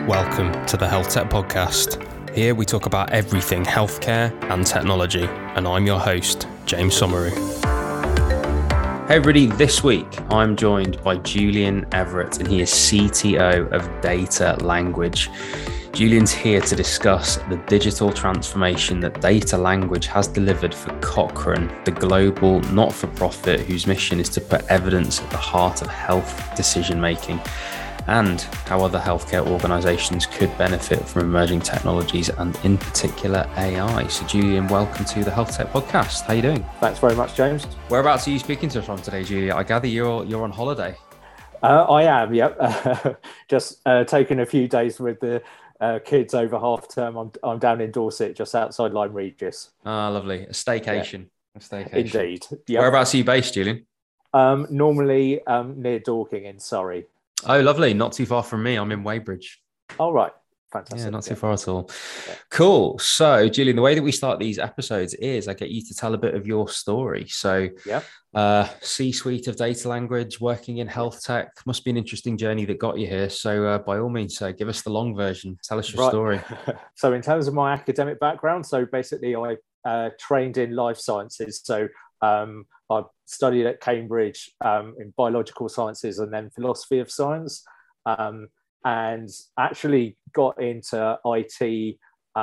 Welcome to the Health Tech Podcast. Here we talk about everything healthcare and technology, and I'm your host, James Somauroo. Hey everybody, this week I'm joined by Julian Everett, and he is CTO of Data Language. Julian's here to discuss the digital transformation that Data Language has delivered for Cochrane, the global not-for-profit whose mission is to put evidence at the heart of health decision-making, and how other healthcare organisations could benefit from emerging technologies and in particular AI. So Julian, welcome to the Health Tech Podcast. How are you doing? Thanks very much, James. Whereabouts are you speaking to us from today, Julian? I gather you're on holiday. I am, yep. Just taking a few days with the kids over half term. I'm down in Dorset, just outside Lyme Regis. Ah, lovely. A staycation. Yeah. A staycation. Indeed. Yep. Whereabouts are you based, Julian? Normally near Dorking in Surrey. Oh, lovely. Not too far from me. I'm in Weybridge. Oh, right. Fantastic. Yeah, not too far at all. Yeah. Cool. So, Julian, the way that we start these episodes is I get you to tell a bit of your story. So, C-suite of Data Language, working in health tech, must be an interesting journey that got you here. So, by all means, give us the long version. Tell us your story. So, in terms of my academic background, so basically I trained in life sciences. So, I studied at Cambridge in biological sciences and then philosophy of science, and actually got into IT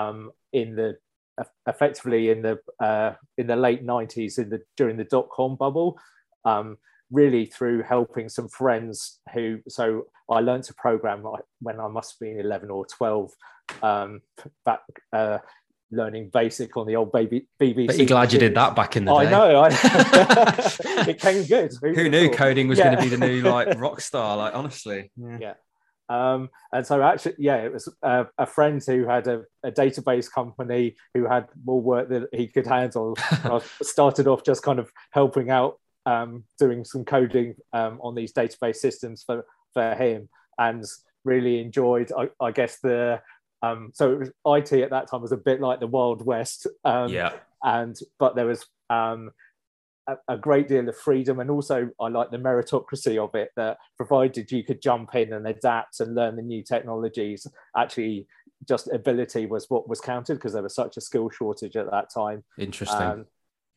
effectively in the late 90s during the dot-com bubble, really through helping some friends who. So I learned to program when I must have been 11 or 12, back. Learning BASIC on the old BBC. But you're glad you did that back in the day. I know. It came good. Who knew coding was going to be the new rock star? Honestly. Yeah. And so actually, it was a friend who had a database company who had more work that he could handle. I started off just kind of helping out, doing some coding on these database systems for him, and really enjoyed, I guess, so it was IT at that time was a bit like the Wild West, but there was a great deal of freedom, and also I like the meritocracy of it, that provided you could jump in and adapt and learn the new technologies, actually just ability was what was counted, because there was such a skill shortage at that time. Interesting.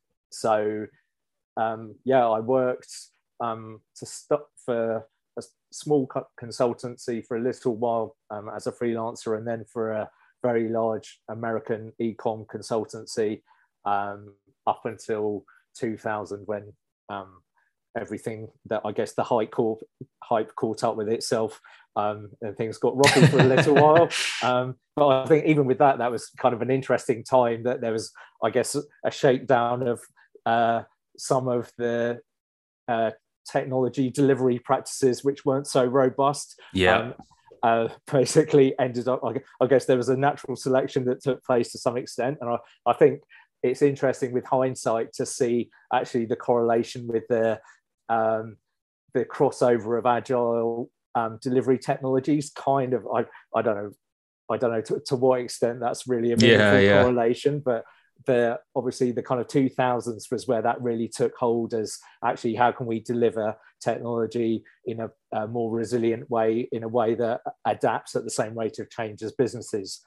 I worked to stop for a small consultancy for a little while as a freelancer, and then for a very large American e-com consultancy up until 2000, when everything that I guess the hype caught up with itself, and things got rocky for a little while. But I think even with that was kind of an interesting time, that there was, I guess, a shakedown of some of the technology delivery practices which weren't so robust. Basically ended up, I guess there was a natural selection that took place to some extent, and I think it's interesting with hindsight to see actually the correlation with the crossover of agile delivery technologies. Kind of, I don't know to what extent that's really a meaningful correlation, but obviously the kind of 2000s was where that really took hold, as actually how can we deliver technology in a more resilient way, in a way that adapts at the same rate of change as businesses.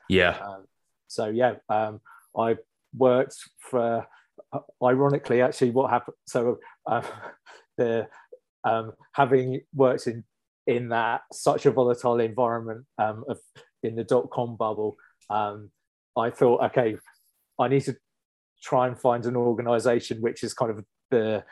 I worked for, ironically, actually what happened, so having worked in that such a volatile environment in the dot-com bubble, I thought, okay, I need to try and find an organization which is kind of the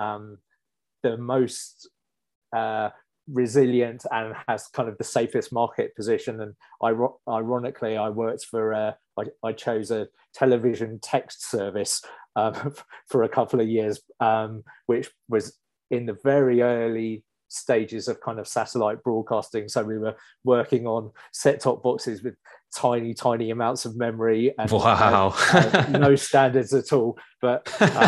most resilient and has kind of the safest market position. And ironically, I worked for, I chose a television text service for a couple of years, which was in the very early stages of kind of satellite broadcasting. So we were working on set-top boxes with tiny amounts of memory, and no standards at all. But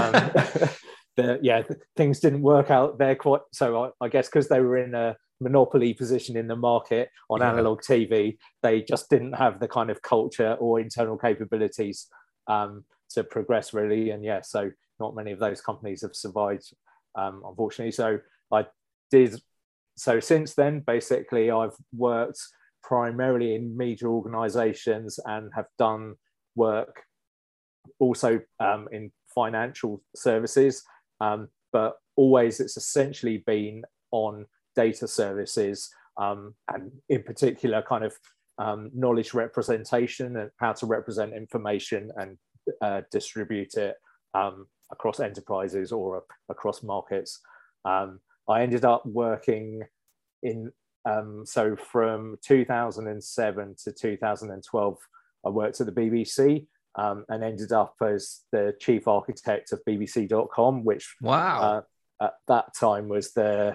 things didn't work out there quite. So I guess because they were in a monopoly position in the market on analog TV, they just didn't have the kind of culture or internal capabilities to progress really. And so not many of those companies have survived, unfortunately. So I did. So since then, basically, I've worked primarily in media organizations and have done work also in financial services, but always it's essentially been on data services, and in particular kind of knowledge representation and how to represent information and distribute it across enterprises or across markets. I ended up working in, so from 2007 to 2012, I worked at the BBC, and ended up as the chief architect of BBC.com, which wow, at that time was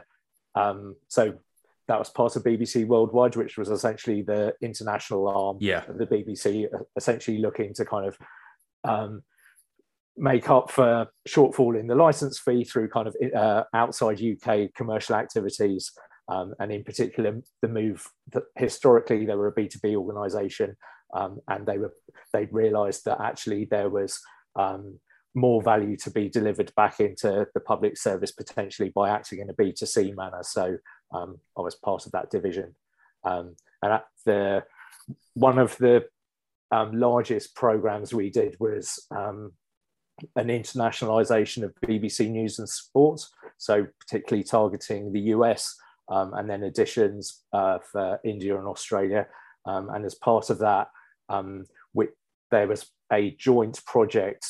so that was part of BBC Worldwide, which was essentially the international arm of the BBC, essentially looking to kind of make up for shortfall in the license fee through kind of outside UK commercial activities. And in particular, the move that historically they were a B2B organization, and they'd realized that actually there was more value to be delivered back into the public service potentially by acting in a B2C manner. So I was part of that division. And at one of the largest programs we did was an internationalization of BBC News and Sport, so particularly targeting the US, and then additions for India and Australia. And as part of that, there was a joint project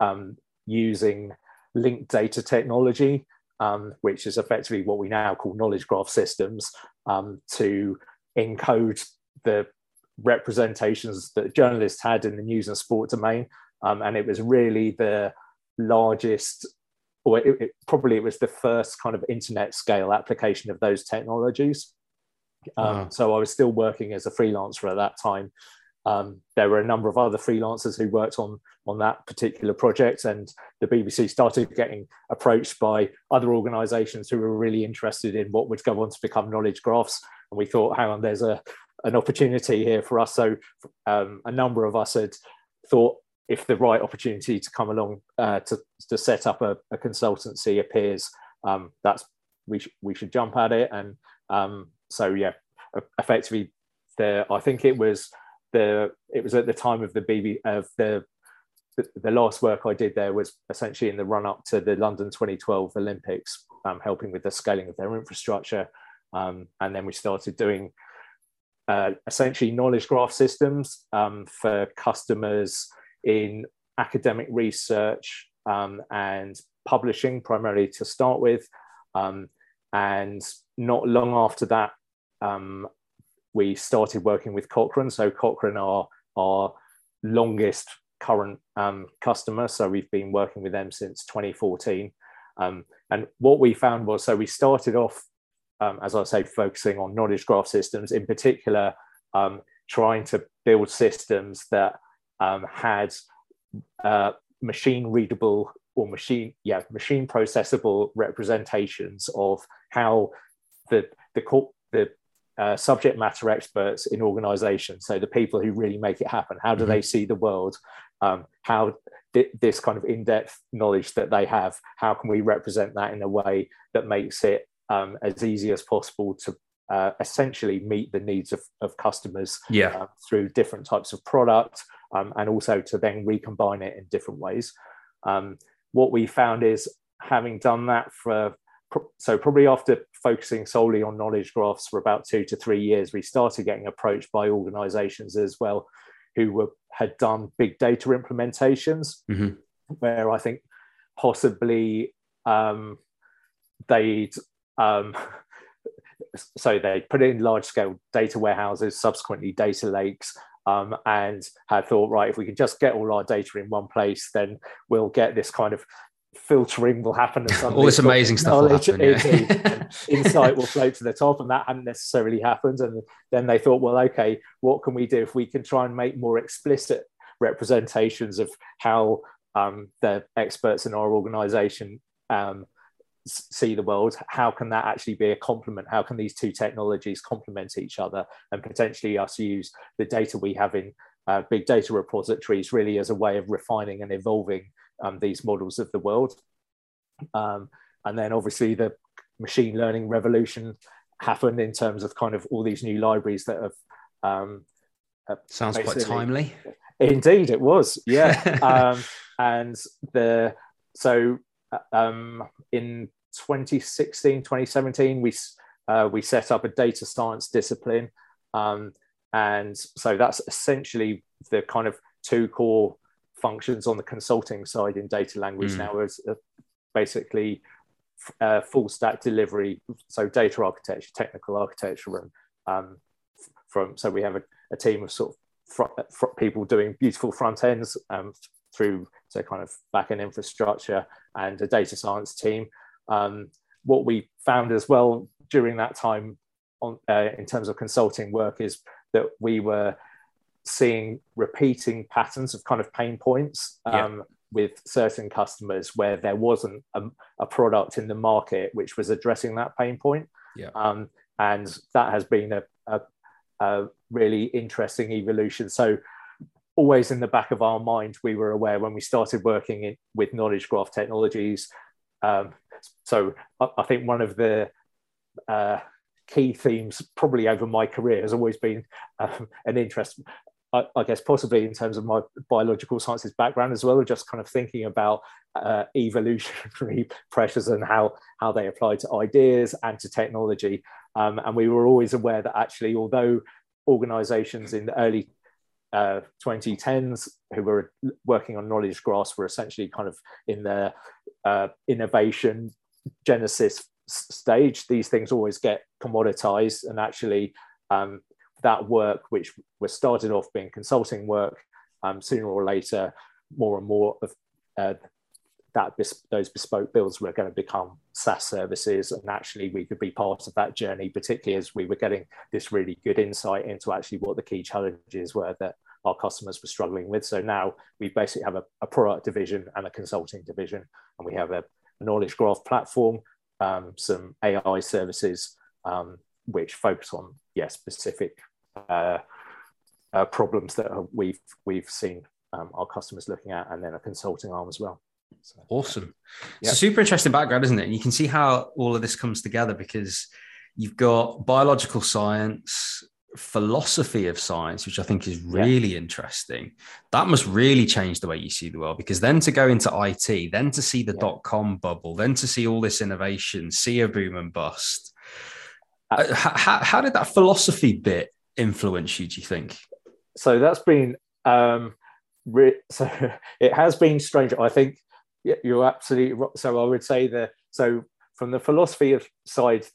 using linked data technology, which is effectively what we now call knowledge graph systems, to encode the representations that journalists had in the news and sport domain. And it was really the largest, or it was the first kind of internet scale application of those technologies. Wow. So I was still working as a freelancer at that time. There were a number of other freelancers who worked on that particular project, and the BBC started getting approached by other organizations who were really interested in what would go on to become knowledge graphs. And we thought, hang on, there's an opportunity here for us. So a number of us had thought, if the right opportunity to come along to set up a consultancy appears, we should jump at it. And so yeah, effectively, I think it was at the time of the last work I did there was essentially in the run up to the London 2012 Olympics, helping with the scaling of their infrastructure, and then we started doing essentially knowledge graph systems for customers in academic research and publishing, primarily to start with. And not long after that, we started working with Cochrane. So Cochrane are our longest current customer. So we've been working with them since 2014. And what we found was, so we started off, as I say, focusing on knowledge graph systems, in particular, trying to build systems that had machine readable or machine processable representations of how the subject matter experts in organizations, so the people who really make it happen, how do they see the world, how this kind of in-depth knowledge that they have, how can we represent that in a way that makes it as easy as possible to essentially meet the needs of customers through different types of product, and also to then recombine it in different ways. What we found is, having done that so probably after focusing solely on knowledge graphs for about 2 to 3 years, we started getting approached by organizations as well who had done big data implementations, where I think possibly they'd put it in large scale data warehouses, subsequently data lakes, and had thought, right, if we can just get all our data in one place, then we'll get this kind of filtering will happen, and all this amazing stuff will happen, insight will float to the top, and that hadn't necessarily happened. And then they thought, well, okay, what can we do if we can try and make more explicit representations of how the experts in our organization see the world? How can that actually be a complement? How can these two technologies complement each other, and potentially us use the data we have in big data repositories really as a way of refining and evolving these models of the world? And then obviously the machine learning revolution happened in terms of kind of all these new libraries that Sounds quite timely. Indeed, it was. Yeah. And in 2016, 2017, we set up a data science discipline. And so that's essentially the kind of two core functions on the consulting side in data language now is basically full stack delivery. So data architecture, technical architecture, and so we have a team of sort of people doing beautiful front ends through to kind of back end infrastructure, and a data science team. What we found as well during that time in terms of consulting work is that we were seeing repeating patterns of kind of pain points with certain customers where there wasn't a product in the market which was addressing that pain point. And that has been a really interesting evolution. So always in the back of our mind, we were aware when we started working with knowledge graph technologies. So I think one of the key themes probably over my career has always been an interest, I guess possibly in terms of my biological sciences background as well, just kind of thinking about evolutionary pressures and how they apply to ideas and to technology. And we were always aware that actually, although organizations in the early 2010s who were working on knowledge graphs were essentially kind of in the innovation genesis stage, these things always get commoditized, and actually that work, which was started off being consulting work, sooner or later more and more of those bespoke builds were going to become SaaS services, and actually we could be part of that journey, particularly as we were getting this really good insight into actually what the key challenges were that our customers were struggling with. So now we basically have a product division and a consulting division, and we have a knowledge graph platform, some AI services which focus on specific problems that we've seen our customers looking at, and then a consulting arm as well. So, awesome. It's a super interesting background, isn't it? And you can see how all of this comes together, because you've got biological science, philosophy of science, which I think is really interesting. That must really change the way you see the world, because then to go into IT, then to see the dot-com bubble, then to see all this innovation, see a boom and bust. How did that philosophy bit influence you, do you think? So that's been so it has been strange. I think you're absolutely right. So I would say from the philosophy side,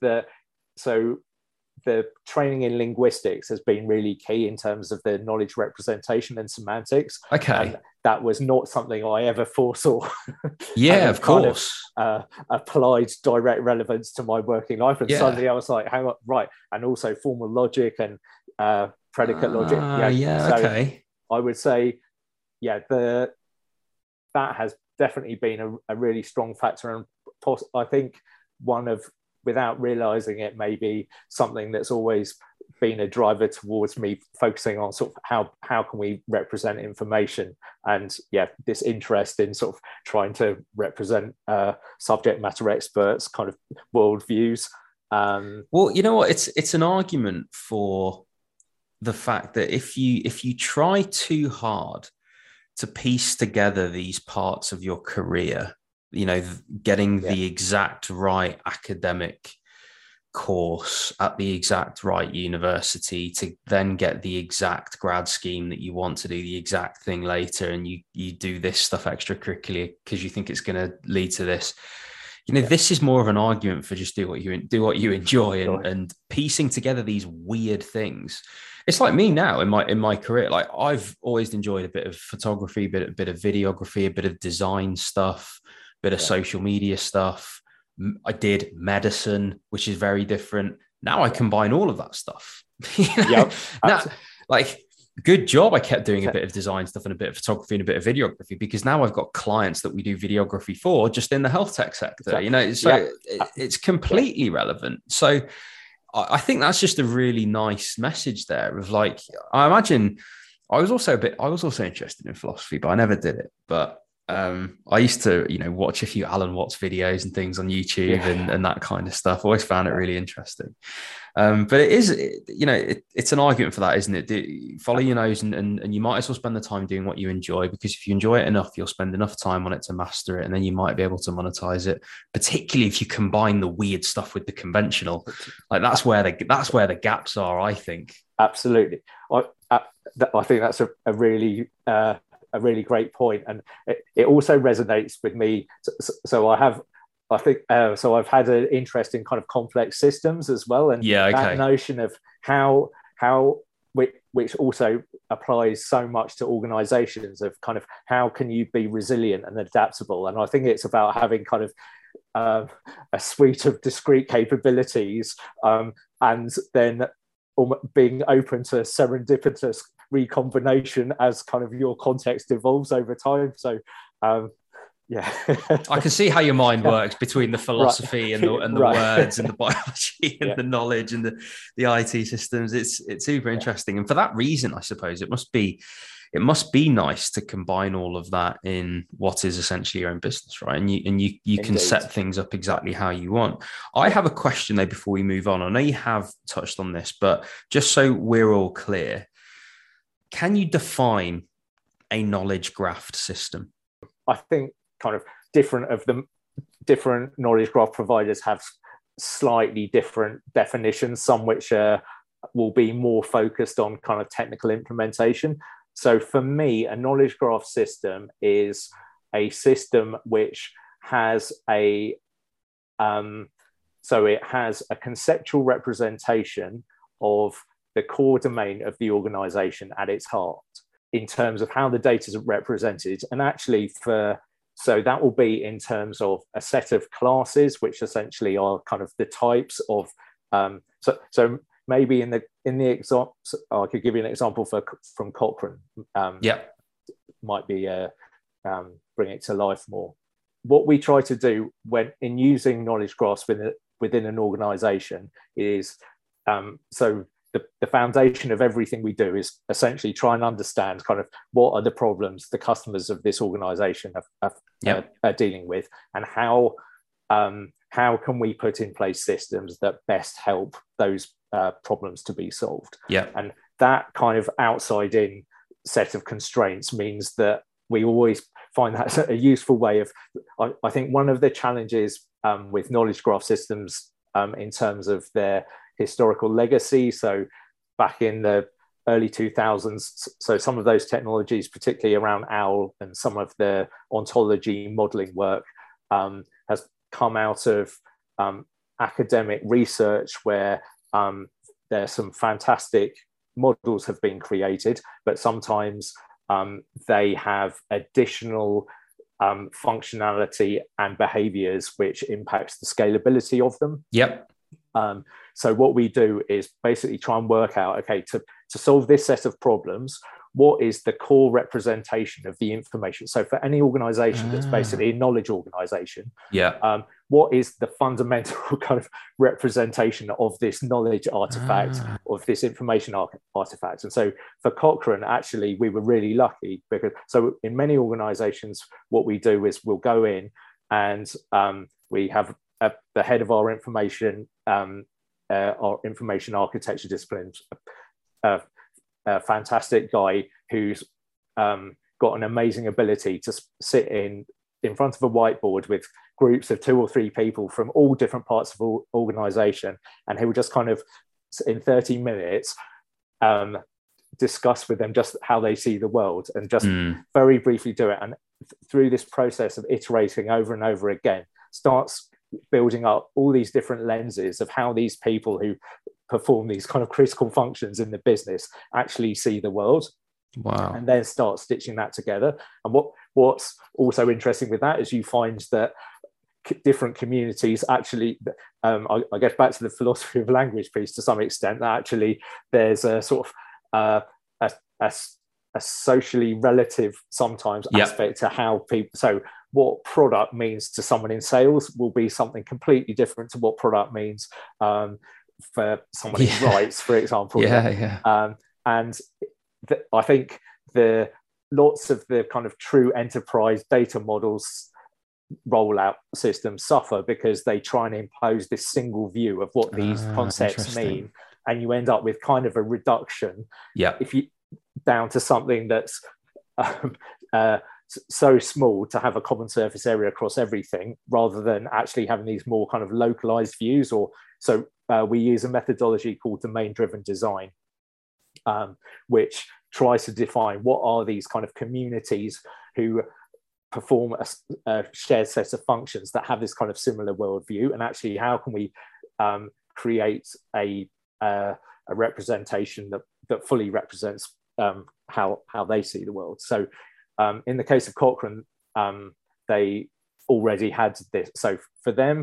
the training in linguistics has been really key in terms of the knowledge representation and semantics. Okay. That was not something I ever foresaw. Yeah, of course. Applied direct relevance to my working life. And suddenly I was like, hang on, right. And also formal logic and predicate logic. Okay. I would say, that has definitely been a really strong factor. And I think without realizing it, maybe something that's always been a driver towards me focusing on sort of how can we represent information, and this interest in sort of trying to represent subject matter experts kind of worldviews. Well, you know what, it's an argument for the fact that if you try too hard to piece together these parts of your career, getting the exact right academic course at the exact right university to then get the exact grad scheme that you want to do the exact thing later, and you do this stuff extracurricular because you think it's going to lead to this. This is more of an argument for just do what you enjoy, and piecing together these weird things. It's like me now in my career. Like, I've always enjoyed a bit of photography, a bit of videography, a bit of design stuff, bit of social media stuff. I did medicine, which is very different. Now I combine all of that stuff. Now, like, good job. I kept doing a bit of design stuff and a bit of photography and a bit of videography, because now I've got clients that we do videography for just in the health tech sector. It's completely relevant. So I think that's just a really nice message there of, like, I imagine I was also interested in philosophy, but I never did it. But I used to, watch a few Alan Watts videos and things on YouTube and that kind of stuff. Always found it really interesting. But it is, it's an argument for that, isn't it? Follow your nose and you might as well spend the time doing what you enjoy, because if you enjoy it enough, you'll spend enough time on it to master it. And then you might be able to monetize it, particularly if you combine the weird stuff with the conventional. Like that's where the gaps are, I think. Absolutely. I think that's a really great point, and it also resonates with me. So I've had an interest in kind of complex systems as well, and that notion of how which also applies so much to organizations, of kind of how can you be resilient and adaptable. And I think it's about having kind of a suite of discrete capabilities, and then being open to serendipitous recombination as kind of your context evolves over time. So I can see how your mind works between the philosophy and the words and the biology and the knowledge and the IT systems. It's super interesting, and for that reason, I suppose it must be nice to combine all of that in what is essentially your own business, right? And you can set things up exactly how you want. I have a question though before we move on. I know you have touched on this, but just so we're all clear, can you define a knowledge graph system? I think kind of different knowledge graph providers have slightly different definitions, some which will be more focused on kind of technical implementation. So for me, a knowledge graph system is a system which has it has a conceptual representation of the core domain of the organization at its heart in terms of how the data is represented. And actually so that will be in terms of a set of classes, which essentially are kind of the types of, so maybe in the example, I could give you an example from Cochrane. Might be bring it to life more. What we try to do when in using knowledge graphs within an organization is, so the foundation of everything we do is essentially try and understand kind of what are the problems the customers of this organization are dealing with, and how can we put in place systems that best help those problems to be solved. And that kind of outside in set of constraints means that we always find that a useful way of, I think one of the challenges with knowledge graph systems in terms of their historical legacy, so back in the early 2000s, so some of those technologies, particularly around OWL and some of the ontology modeling work, has come out of academic research where there's some fantastic models have been created, but sometimes they have additional functionality and behaviors which impacts the scalability of them. So what we do is basically try and work out, okay, to solve this set of problems, what is the core representation of the information? So for any organization that's basically a knowledge organization, what is the fundamental kind of representation of this knowledge artifact, of this information artifact? And so for Cochrane, actually, we were really lucky because, so in many organizations, what we do is we'll go in and we have the head of our information architecture disciplines, a fantastic guy who's got an amazing ability to sit in front of a whiteboard with groups of 2 or 3 people from all different parts of the organization, and he will just kind of in 30 minutes discuss with them just how they see the world, and just very briefly do it. And through this process of iterating over and over again, starts building up all these different lenses of how these people who perform these kind of critical functions in the business actually see the world. Wow. And then start stitching that together. And what's also interesting with that is you find that different communities actually, I guess back to the philosophy of language piece to some extent, that actually there's a sort of a socially relative sometimes aspect to how people, so what product means to someone in sales will be something completely different to what product means for someone in rights, for example. And I think the lots of the kind of true enterprise data models rollout systems suffer because they try and impose this single view of what these concepts mean, and you end up with kind of a reduction. If you down to something that's so small to have a common surface area across everything, rather than actually having these more kind of localized views. Or so we use a methodology called domain-driven design, which tries to define what are these kind of communities who perform a shared set of functions that have this kind of similar worldview, and actually how can we create a representation that fully represents how they see the world. So in the case of Cochrane, they already had this. So for them,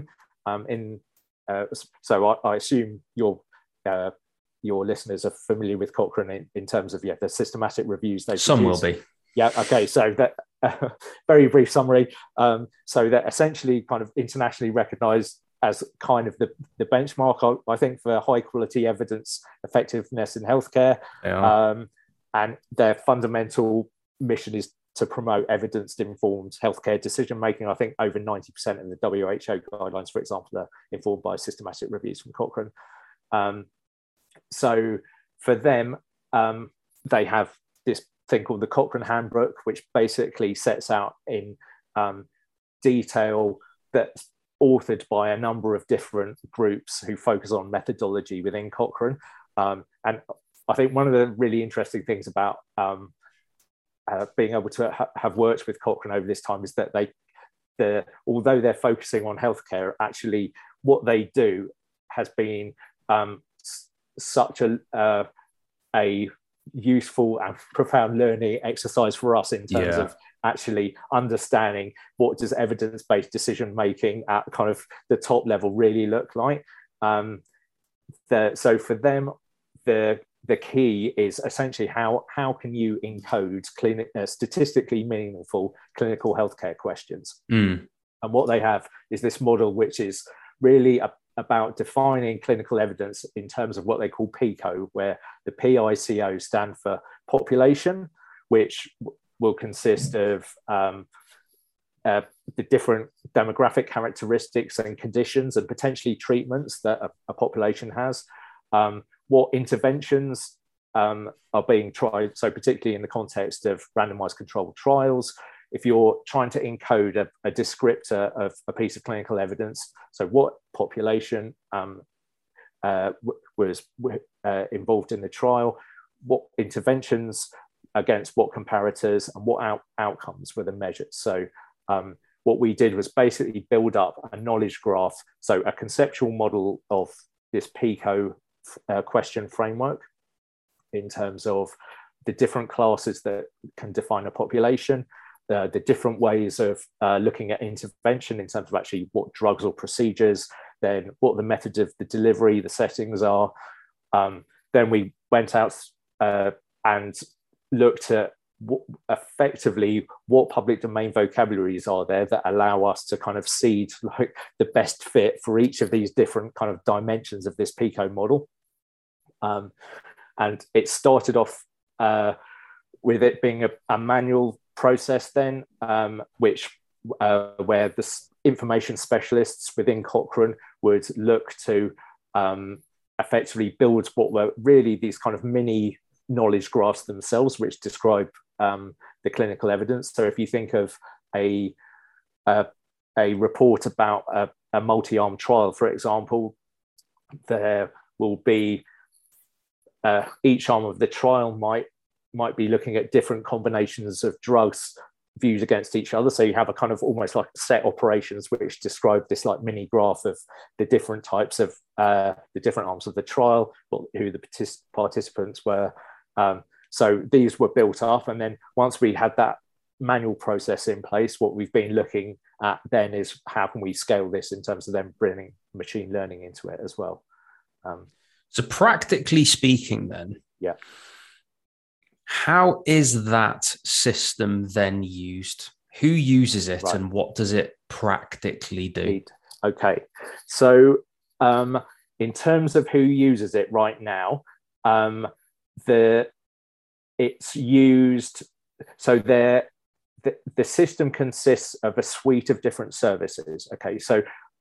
so I assume your listeners are familiar with Cochrane in terms of the systematic reviews they've Some produced. will be. Yeah. Okay. So that very brief summary. So they're essentially kind of internationally recognised as kind of the benchmark, I think, for high quality evidence effectiveness in healthcare. And their fundamental mission is to promote evidence-informed healthcare decision-making. I think over 90% of the WHO guidelines, for example, are informed by systematic reviews from Cochrane. So for them, they have this thing called the Cochrane Handbook, which basically sets out in detail, that's authored by a number of different groups who focus on methodology within Cochrane. And I think one of the really interesting things about being able to have worked with Cochrane over this time is that although they're focusing on healthcare, actually what they do has been such a useful and profound learning exercise for us in terms of actually understanding what does evidence-based decision making at kind of the top level really look like. So for them, the key is essentially how can you encode statistically meaningful clinical healthcare questions. And what they have is this model which is really about defining clinical evidence in terms of what they call PICO, where the PICO stand for population, which will consist of the different demographic characteristics and conditions and potentially treatments that a population has. What interventions are being tried, so particularly in the context of randomized controlled trials. If you're trying to encode a descriptor of a piece of clinical evidence, so what population was involved in the trial, what interventions against what comparators, and what outcomes were the measured. So what we did was basically build up a knowledge graph, so a conceptual model of this PICO question framework in terms of the different classes that can define a population, the different ways of looking at intervention in terms of actually what drugs or procedures, then what the method of the delivery, the settings are. Then we went out and looked at effectively what public domain vocabularies are there that allow us to kind of seed like the best fit for each of these different kind of dimensions of this PICO model. And it started off with it being a manual process then, which where the information specialists within Cochrane would look to effectively build what were really these kind of mini knowledge graphs themselves, which describe the clinical evidence. So if you think of a report about a multi-arm trial, for example, there will be each arm of the trial might be looking at different combinations of drugs viewed against each other. So you have a kind of almost like set operations which describe this like mini graph of the different types of the different arms of the trial, who the participants were. So these were built up, and then once we had that manual process in place, what we've been looking at then is how can we scale this in terms of then bringing machine learning into it as well. So practically speaking then, how is that system then used? Who uses it, and what does it practically do? Okay, so in terms of who uses it right now, it's used so the system consists of a suite of different services. Okay, so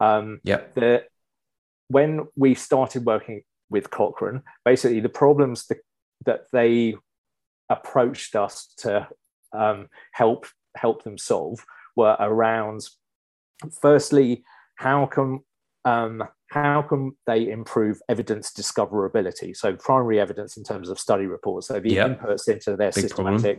when we started working with Cochrane, basically the problems that they approached us to help them solve were around, firstly, how can they improve evidence discoverability? So primary evidence in terms of study reports, so the inputs into their systematic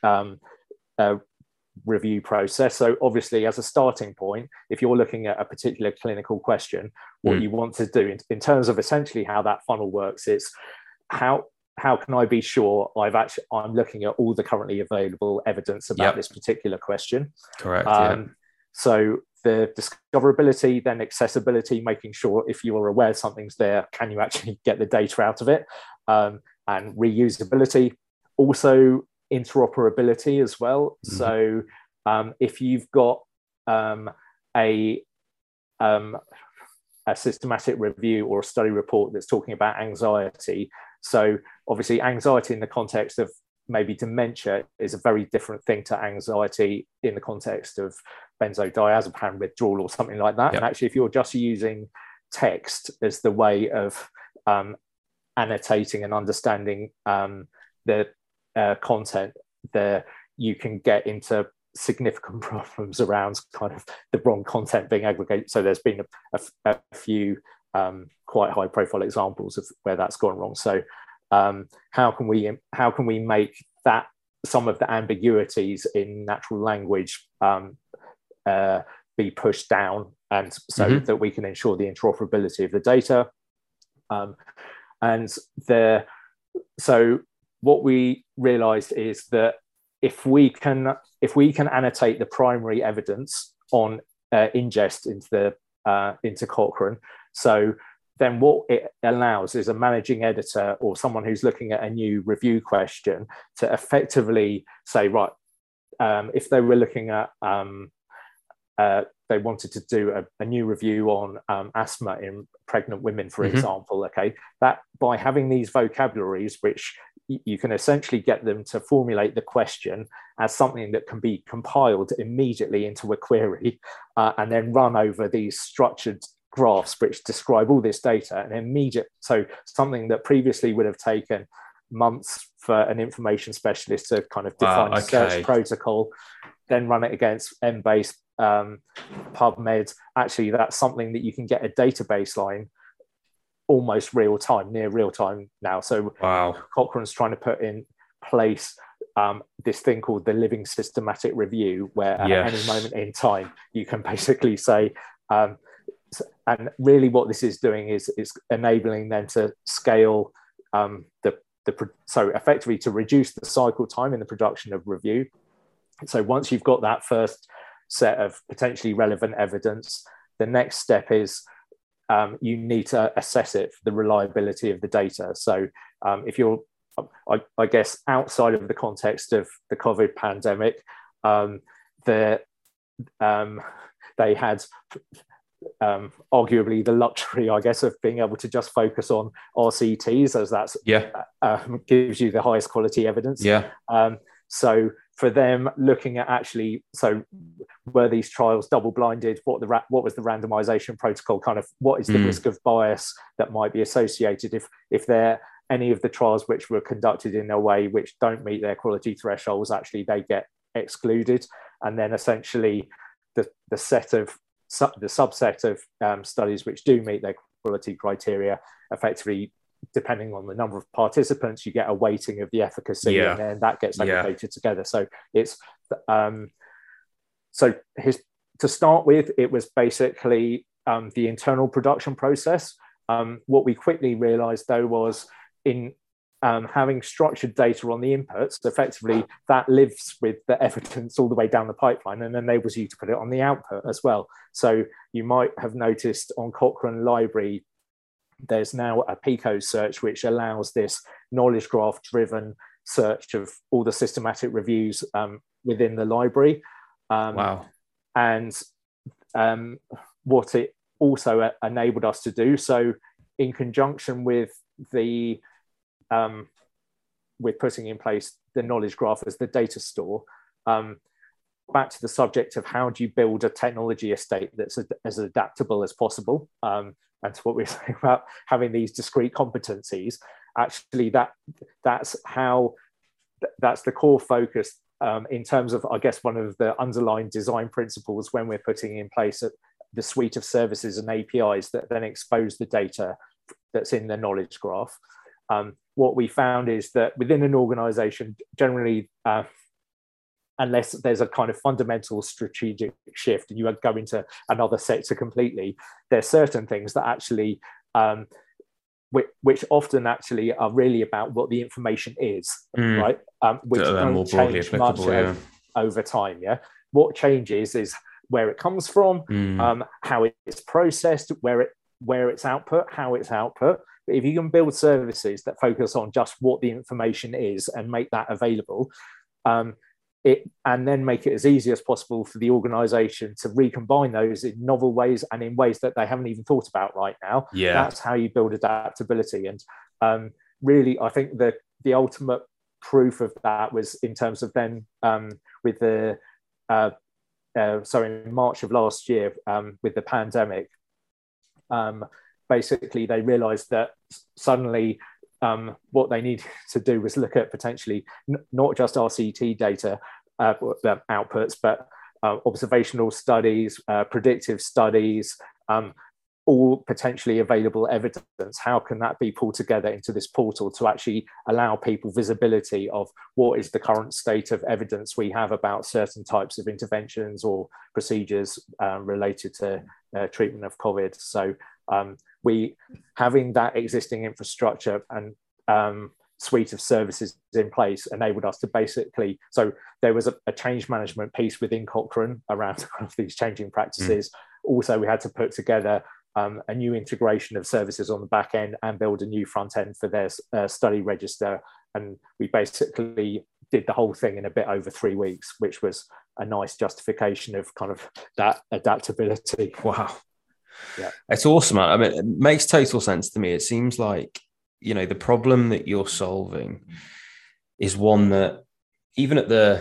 review process. So obviously, as a starting point, if you're looking at a particular clinical question, what you want to do in terms of essentially how that funnel works is how can I be sure I'm looking at all the currently available evidence about this particular question? Correct. So the discoverability, then accessibility, making sure if you're aware something's there, can you actually get the data out of it? And reusability, also interoperability as well. So if you've got a systematic review or a study report that's talking about anxiety, so obviously anxiety in the context of maybe dementia is a very different thing to anxiety in the context of benzodiazepine withdrawal or something like that. And actually, if you're just using text as the way of annotating and understanding the content, there you can get into significant problems around kind of the wrong content being aggregated. So there's been a few quite high profile examples of where that's gone wrong. So how can we make that some of the ambiguities in natural language be pushed down, and so that we can ensure the interoperability of the data. So what we realized is that if we can annotate the primary evidence on ingest into Cochrane, so then what it allows is a managing editor or someone who's looking at a new review question to effectively say, right, if they were looking at they wanted to do a new review on asthma in pregnant women, for example, okay, that by having these vocabularies, which you can essentially get them to formulate the question as something that can be compiled immediately into a query and then run over these structured graphs which describe all this data, and so something that previously would have taken months for an information specialist to kind of define a search protocol, then run it against Embase, PubMed. Actually, that's something that you can get a database line almost near real time now. So Cochrane's trying to put in place this thing called the living systematic review, where at any moment in time you can basically say, and really what this is doing is enabling them to scale so effectively to reduce the cycle time in the production of review. So once you've got that first set of potentially relevant evidence, the next step is you need to assess it for the reliability of the data. So if you're, I guess, outside of the context of the COVID pandemic, they had arguably the luxury, I guess, of being able to just focus on RCTs, as that's gives you the highest quality evidence. So for them, looking at actually, so were these trials double-blinded? What was the randomization protocol? Kind of what is the risk of bias that might be associated if there any of the trials which were conducted in a way which don't meet their quality thresholds, actually they get excluded, and then essentially the subset of studies which do meet their quality criteria, effectively, depending on the number of participants, you get a weighting of the efficacy, and then that gets aggregated together. So it's to start with, it was basically the internal production process. What we quickly realized, though, was in having structured data on the inputs, effectively that lives with the evidence all the way down the pipeline and enables you to put it on the output as well. So you might have noticed on Cochrane Library, there's now a PICO search which allows this knowledge graph driven search of all the systematic reviews within the library. And what it also enabled us to do, so in conjunction with the with putting in place the knowledge graph as the data store, back to the subject of how do you build a technology estate that's as adaptable as possible, and to what we were saying about having these discrete competencies. Actually, that's the core focus in terms of, I guess, one of the underlying design principles when we're putting in place the suite of services and APIs that then expose the data that's in the knowledge graph. What we found is that within an organization, generally, unless there's a kind of fundamental strategic shift and you go into another sector completely, there's certain things that actually, which often actually are really about what the information is, right? Which don't change much over time, yeah? What changes is where it comes from, how it's processed, where it's output, how it's output. But if you can build services that focus on just what the information is and make that available, and then make it as easy as possible for the organization to recombine those in novel ways and in ways that they haven't even thought about right now. That's how you build adaptability. And really, I think the ultimate proof of that was in terms of then with the in March of last year, with the pandemic, basically they realized that suddenly what they needed to do was look at potentially not just RCT data outputs, but observational studies, predictive studies, all potentially available evidence. How can that be pulled together into this portal to actually allow people visibility of what is the current state of evidence we have about certain types of interventions or procedures related to treatment of COVID? So we having that existing infrastructure and suite of services in place enabled us to basically, so there was a change management piece within Cochrane around these changing practices. Also, we had to put together a new integration of services on the back end and build a new front end for their study register. And we basically did the whole thing in a bit over 3 weeks, which was a nice justification of kind of that adaptability. Wow. Yeah. It's awesome. I mean, it makes total sense to me. It seems like, you know, the problem that you're solving is one that even at the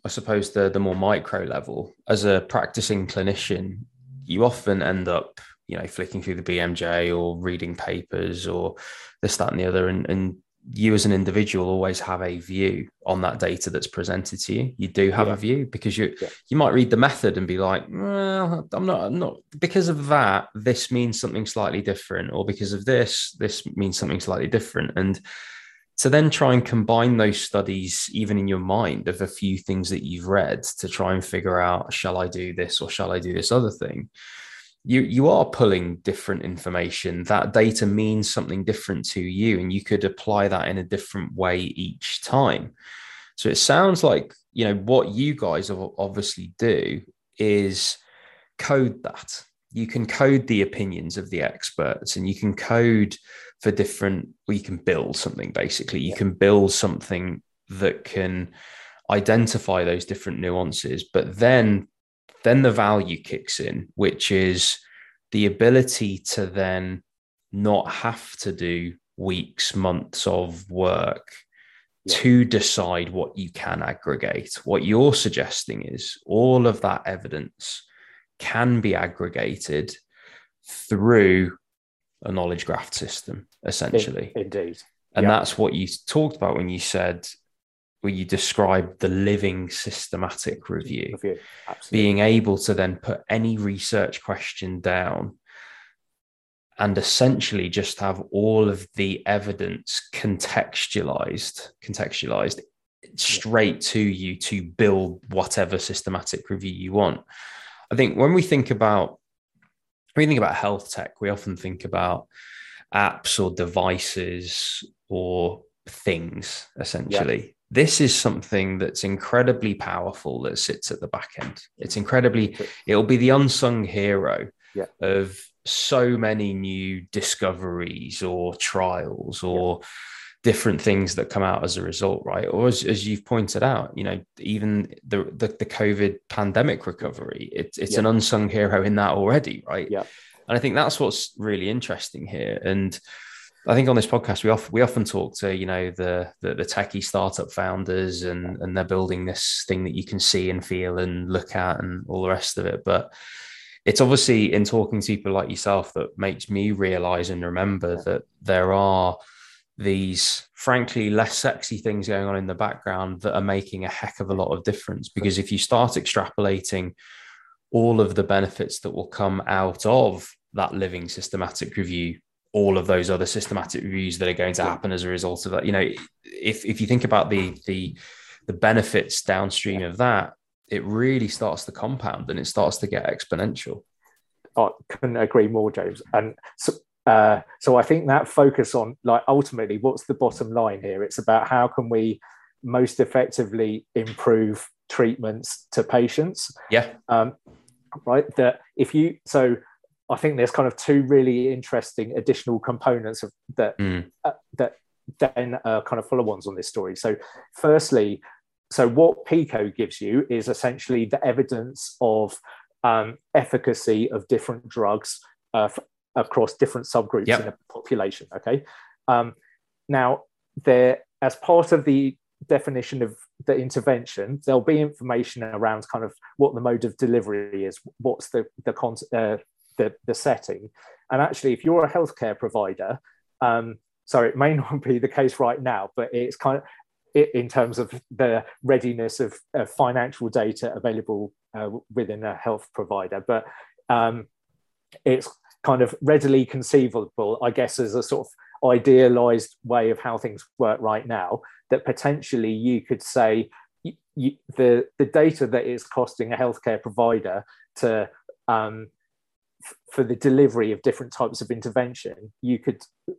more micro level, as a practicing clinician, you often end up, you know, flicking through the BMJ or reading papers or this, that, and the other. And you as an individual always have a view on that data that's presented to you. You do have a view because you might read the method and be like, well, I'm not because of that, this means something slightly different, or because of this means something slightly different. And to then try and combine those studies, even in your mind, of a few things that you've read to try and figure out, shall I do this or shall I do this other thing? You are pulling different information. That data means something different to you, and you could apply that in a different way each time. So it sounds like, you know, what you guys obviously do is code that. You can code the opinions of the experts, and you can code for different, or you can build something, basically. You can build something that can identify those different nuances, but then the value kicks in, which is the ability to then not have to do weeks, months of work to decide what you can aggregate. What you're suggesting is all of that evidence can be aggregated through a knowledge graph system, essentially. Indeed. And that's what you talked about when you described the living systematic review. Being able to then put any research question down and essentially just have all of the evidence contextualized straight to you to build whatever systematic review you want. I think when we think about health tech, we often think about apps or devices or things, essentially. Yeah. This is something that's incredibly powerful that sits at the back end. It'll be the unsung hero of so many new discoveries or trials or different things that come out as a result, right? Or as you've pointed out, you know, even the COVID pandemic recovery, it's an unsung hero in that already, right? Yeah. And I think that's what's really interesting here. And I think on this podcast we often talk to the techie startup founders, and they're building this thing that you can see and feel and look at and all the rest of it. But it's obviously in talking to people like yourself that makes me realize and remember that there are these frankly less sexy things going on in the background that are making a heck of a lot of difference. Because if you start extrapolating all of the benefits that will come out of that living systematic review, all of those other systematic reviews that are going to happen as a result of that, if you think about the benefits downstream of that, it really starts to compound and it starts to get exponential. I couldn't agree more, James. And so I think that focus on, like, ultimately, what's the bottom line here? It's about how can we most effectively improve treatments to patients. Yeah. Right. So I think there's kind of two really interesting additional components of that that then kind of follow-ons on this story. So firstly, so what PICO gives you is essentially the evidence of efficacy of different drugs across different subgroups in a population. Okay. Now, as part of the definition of the intervention, there'll be information around kind of what the mode of delivery is, what's the setting. And actually, if you're a healthcare provider, so it may not be the case right now, but it's kind of in terms of the readiness of financial data available within a health provider. But it's kind of readily conceivable, I guess, as a sort of idealized way of how things work right now, that potentially you could say the data that is costing a healthcare provider to for the delivery of different types of intervention, you could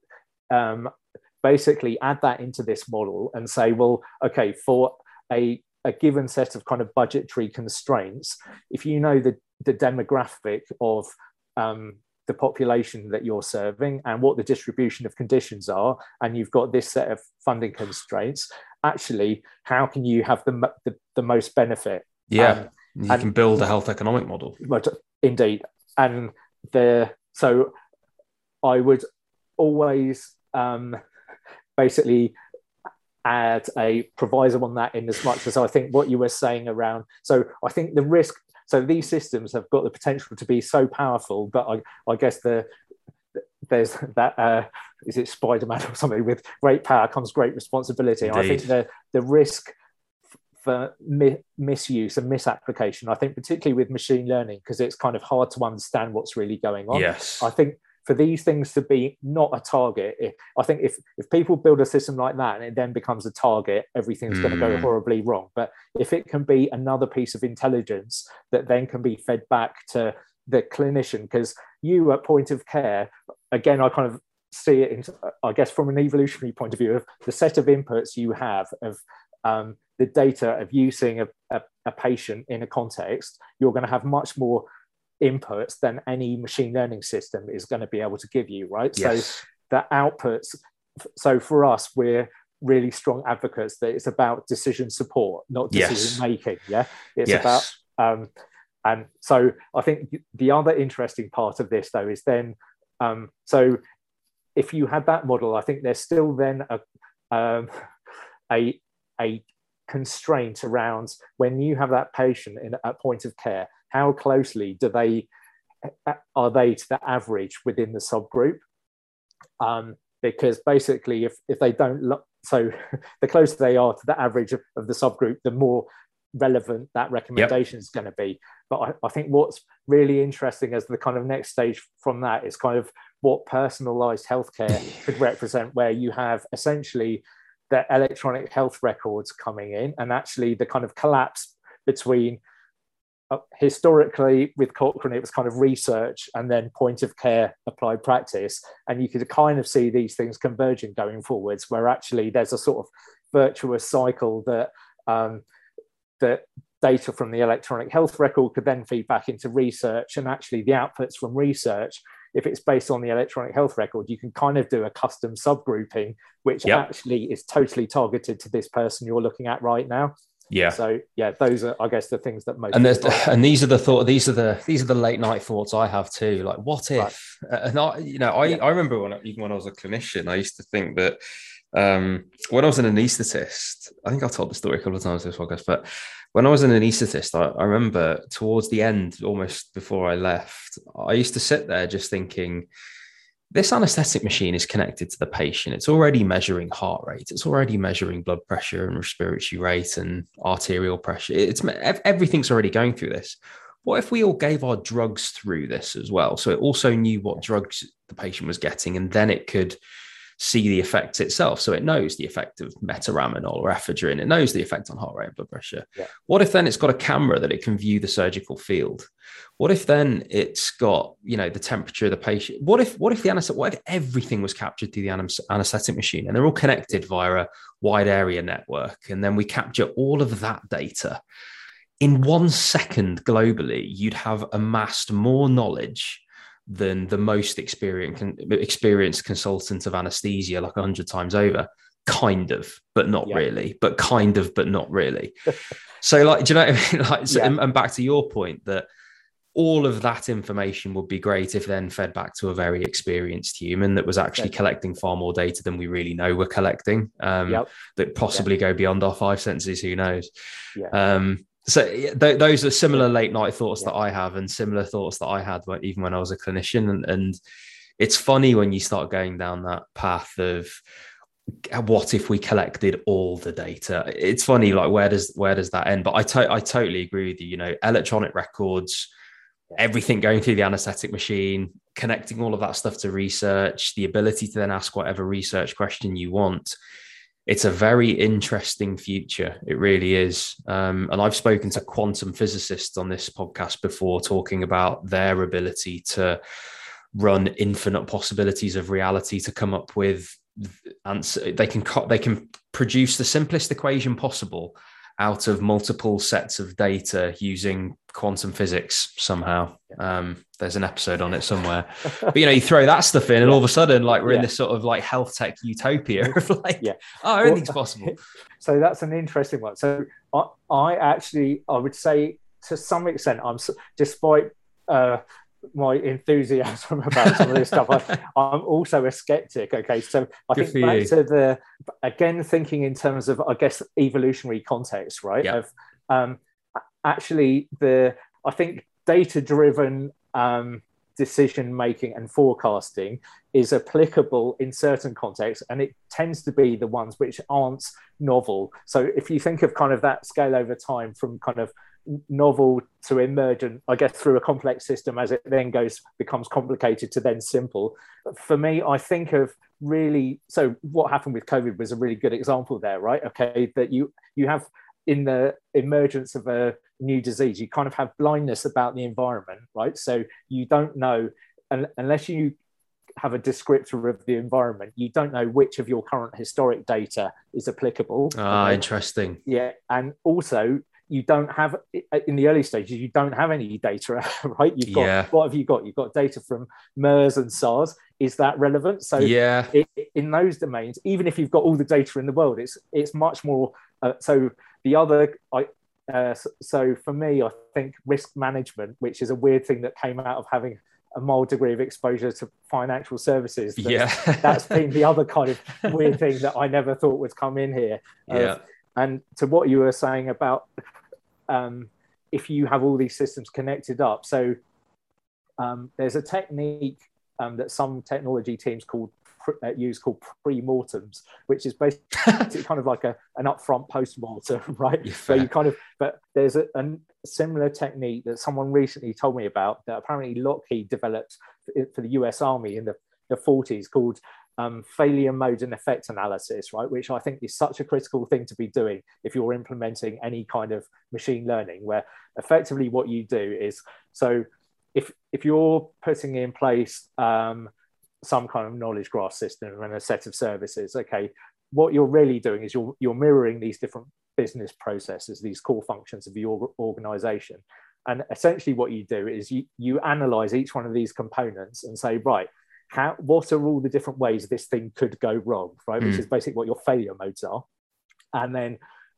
basically add that into this model and say, well, okay, for a given set of kind of budgetary constraints, if you know the demographic of the population that you're serving and what the distribution of conditions are, and you've got this set of funding constraints, actually, how can you have the most benefit? You can build a health economic model. Indeed. And so I would always basically add a proviso on that, in as much as I think what you were saying around, so I think the risk, so these systems have got the potential to be so powerful, but I guess there's that, is it Spider-Man or something, with great power comes great responsibility. I think the risk for misuse and misapplication, I think particularly with machine learning, because it's kind of hard to understand what's really going on. Yes. I think for these things to be not a target, I think if people build a system like that and it then becomes a target, everything's going to go horribly wrong. But if it can be another piece of intelligence that then can be fed back to the clinician, because you at point of care, again, I kind of see it, I guess, from an evolutionary point of view, of the set of inputs you have of the data of using a patient in a context, you're going to have much more inputs than any machine learning system is going to be able to give you, right? Yes. So the outputs, so for us, we're really strong advocates that it's about decision support, not decision making. Yeah, it's about and so I think the other interesting part of this, though, is then so if you had that model, I think there's still then a constraint around when you have that patient in at point of care, how closely are they to the average within the subgroup? Because basically, if they don't look, so the closer they are to the average of the subgroup, the more relevant that recommendation is going to be. But I think what's really interesting as the kind of next stage from that is kind of what personalized healthcare could represent, where you have essentially the electronic health records coming in, and actually the kind of collapse between historically with Cochrane, it was kind of research and then point of care applied practice. And you could kind of see these things converging going forwards, where actually there's a sort of virtuous cycle that that data from the electronic health record could then feed back into research, and actually the outputs from research, if it's based on the electronic health record, you can kind of do a custom subgrouping, which actually is totally targeted to this person you're looking at right now. Yeah. So yeah, those are, I guess, the things that most. And these are the late night thoughts I have too. Like, what if? Right. And I remember even when I was a clinician, I used to think that when I was an anaesthetist, I think I've told the story a couple of times in this podcast, but when I was an anaesthetist, I remember towards the end, almost before I left, I used to sit there just thinking, this anesthetic machine is connected to the patient. It's already measuring heart rate. It's already measuring blood pressure and respiratory rate and arterial pressure. Everything's already going through this. What if we all gave our drugs through this as well? So it also knew what drugs the patient was getting, and then it could see the effects itself. So it knows the effect of metaraminol or ephedrine. It knows the effect on heart rate and blood pressure. Yeah. What if then it's got a camera that it can view the surgical field? What if then it's got, the temperature of the patient? What if everything was captured through the anesthetic machine, and they're all connected via a wide area network, and then we capture all of that data in 1 second globally? You'd have amassed more knowledge than the most experienced consultant of anesthesia, like 100 times over. Kind of, but not really. But kind of, but not really. So, like, do you know what I mean? Like, so, and back to your point that all of that information would be great if then fed back to a very experienced human that was actually collecting far more data than we really know we're collecting, that possibly go beyond our 5 senses, who knows? So those are similar late night thoughts that I have, and similar thoughts that I had even when I was a clinician. And it's funny when you start going down that path of, what if we collected all the data? It's funny, like, where does that end? But I totally agree with you. Electronic records, everything going through the anesthetic machine, connecting all of that stuff to research, the ability to then ask whatever research question you want. It's a very interesting future. It really is. And I've spoken to quantum physicists on this podcast before, talking about their ability to run infinite possibilities of reality to come up with answer. They can produce the simplest equation possible out of multiple sets of data using quantum physics somehow. There's an episode on it somewhere. But, you throw that stuff in and all of a sudden, like, we're in this sort of like health tech utopia of like, everything's possible. So that's an interesting one. So I would say to some extent, despite my enthusiasm about some of this stuff, I'm also a skeptic. Okay, so I think back to thinking in terms of, I guess, evolutionary context, right? Of actually I think data-driven decision making and forecasting is applicable in certain contexts, and it tends to be the ones which aren't novel. So if you think of kind of that scale over time from kind of novel to emergent, I guess, through a complex system as it then becomes complicated to then simple. For me, I think of so what happened with COVID was a really good example there, right? Okay, that you have, in the emergence of a new disease, you kind of have blindness about the environment, right? So you don't know, unless you have a descriptor of the environment, you don't know which of your current historic data is applicable. Interesting. Yeah, and also you don't have, in the early stages, you don't have any data, right? You've got, what have you got? You've got data from MERS and SARS. Is that relevant? So in those domains, even if you've got all the data in the world, it's much more. So for me, I think risk management, which is a weird thing that came out of having a mild degree of exposure to financial services. That's been the other kind of weird thing that I never thought would come in here. And to what you were saying about if you have all these systems connected up. So there's a technique that some technology teams use called pre-mortems, which is basically kind of like an upfront post-mortem, right? So you kind of, but there's a similar technique that someone recently told me about that apparently Lockheed developed for the US Army in the 40s, called failure mode and effect analysis, right? Which I think is such a critical thing to be doing if you're implementing any kind of machine learning, where effectively what you do is, so if you're putting in place some kind of knowledge graph system and a set of services, okay, what you're really doing is you're mirroring these different business processes, these core functions of your organization. And essentially what you do is you analyze each one of these components and say, right, what are all the different ways this thing could go wrong, right? Which is basically what your failure modes are. And then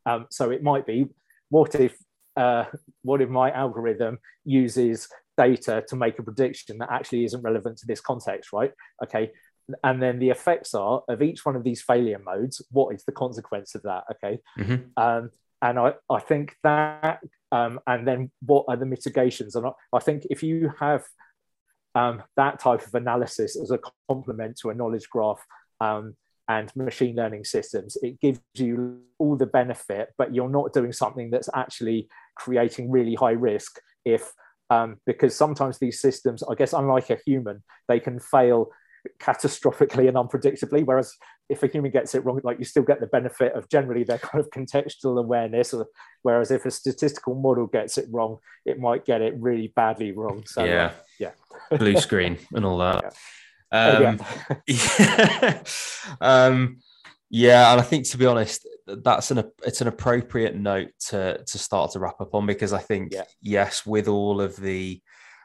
So it might be, what if my algorithm uses data to make a prediction that actually isn't relevant to this context, right? Okay. And then the effects are of each one of these failure modes, what is the consequence of that? Okay. And I think that, and then what are the mitigations? And I think if you have that type of analysis as a complement to a knowledge graph and machine learning systems, it gives you all the benefit, but you're not doing something that's actually creating really high risk because sometimes these systems, I guess, unlike a human, they can fail catastrophically and unpredictably, whereas if a human gets it wrong, like, you still get the benefit of generally their kind of contextual awareness, whereas if a statistical model gets it wrong, it might get it really badly wrong. So yeah, blue screen and all that. Yeah. And I think, to be honest, it's an appropriate note to start to wrap up on, because I think yes, with all of the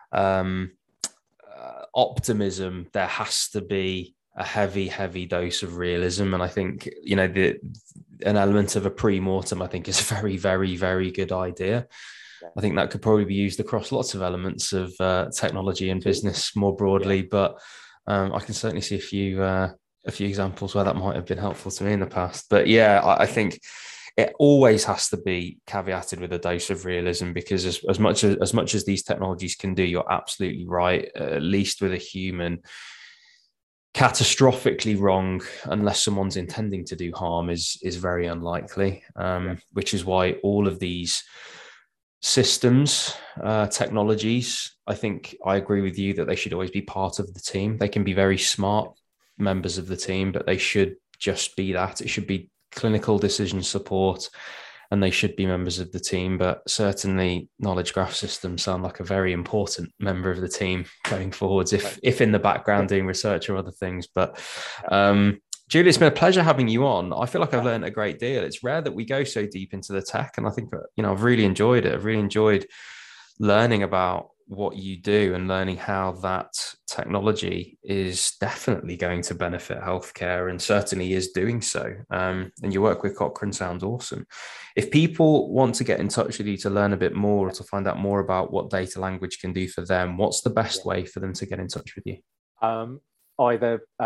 optimism, there has to be a heavy dose of realism. And I think, an element of a pre-mortem, I think, is a very, very, very good idea. I think that could probably be used across lots of elements of technology and business more broadly. But I can certainly see a few examples where that might have been helpful to me in the past. But yeah, I think it always has to be caveated with a dose of realism, because as much as these technologies can do, you're absolutely right. At least with a human, catastrophically wrong, unless someone's intending to do harm, is very unlikely. Which is why all of these systems, technologies, I think I agree with you that they should always be part of the team. They can be very smart members of the team, but they should just be that. It should be clinical decision support, and they should be members of the team. But certainly knowledge graph systems sound like a very important member of the team going forwards, if in the background doing research or other things. But Julie, it's been a pleasure having you on. I feel like I've learned a great deal. It's rare that we go so deep into the tech, and I think I've really enjoyed it. I've really enjoyed learning about what you do and learning how that technology is definitely going to benefit healthcare, and certainly is doing so. And your work with Cochrane sounds awesome. If people want to get in touch with you to learn a bit more, or to find out more about what data language can do for them, what's the best way for them to get in touch with you? Our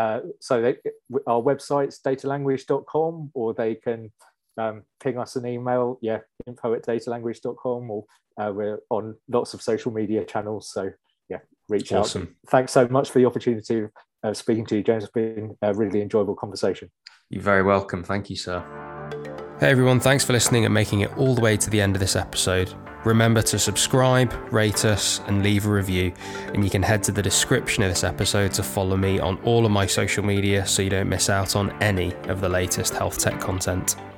website's datalanguage.com, or they can ping us an email, info@datalanguage.com, or we're on lots of social media channels, so reach out. Thanks so much for the opportunity of speaking to you, James. It's been a really enjoyable conversation. You're very welcome. Thank you, sir. Hey everyone, thanks for listening and making it all the way to the end of this episode. Remember to subscribe, rate us, and leave a review. And you can head to the description of this episode to follow me on all of my social media so you don't miss out on any of the latest health tech content.